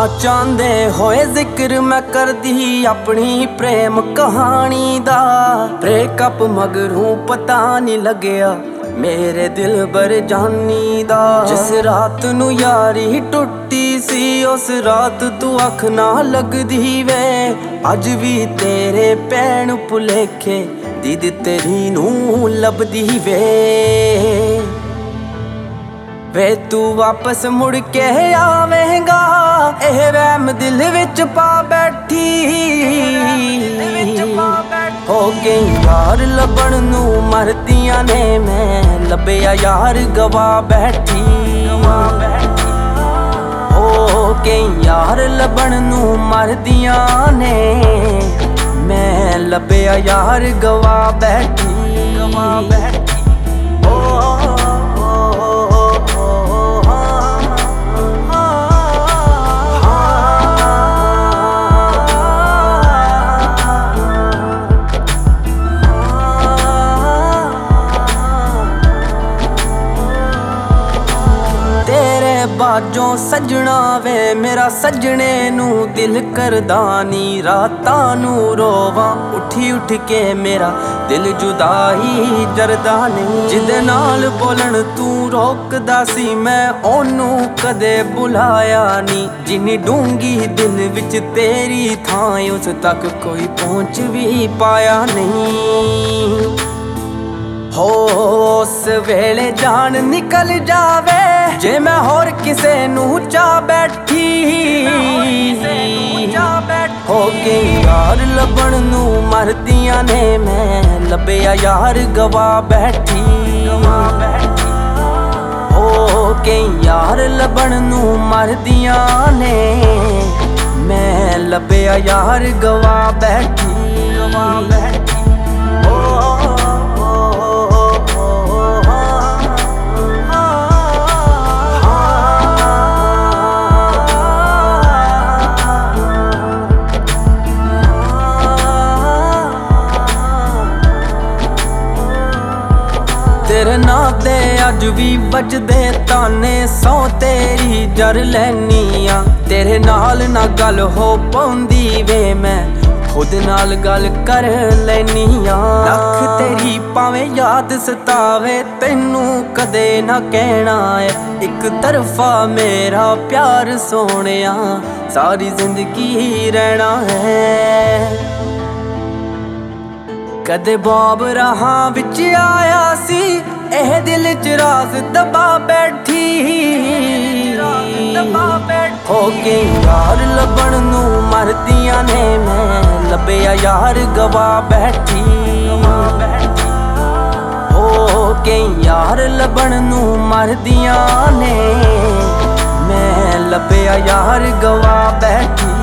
चाहते होए जिक्र मैं कर दी अपनी प्रेम कहानी दा। ब्रेकअप मगरों पता नहीं लगया मेरे दिल बर जानी दा। जिस रात नू यारी टुटी सी उस रात तू अख ना लगदी वे। अज भी तेरे पैण भुलेखे दीद तेरी नू लभदी वे तू वापस मुड़ के आवेगा एह वहम दिल विच पा बैठी। हो गई यार लभण नू मरदियां ने मैं लभया यार गवा बैठी। हो गई यार लभण नू मरदियां ने मैं लभया यार गवा बैठी। बाजों सजना वे मेरा सजने नू दिल करदा नी। रातां नू रोवां उठी उठ के मेरा दिल जुदाई जरदा नहीं। जिदे नाल बोलन तू रोकदा सी मैं ओनू कदे बुलाया नी। जिन्नी डूंगी दिल विच तेरी थां उस तक कोई पहुंच भी पाया नहीं। हो उस वेले जान निकल जावे जे मैं होर किसे नू चा बैठी। हो गई यार लभण नू मरदियां ने मैं लभया यार गवा बैठी। हो गई यार लभण नू मरदियां ने मैं लभया यार गवा बैठी। तेरे नां ते अज भी बजदे ताने सौ तेरी जर लैनिया। तेरे नाल ना गल हो पाउंदी वे मैं खुद नाल गल कर लैनिया। लख तेरी भावें याद सतावे तैनू कदे ना कहना है एक तरफा मेरा प्यार सोहणिया सारी जिंदगी रहना है। कदे बाब राहां विच आया सी एह दिल च राज दबा बैठी। हो गई यार लभण नू मरदियां ने मैं लभया यार गवा बैठी। हो गई यार लभण नू मरदियां ने मैं लभया यार गवा बैठी।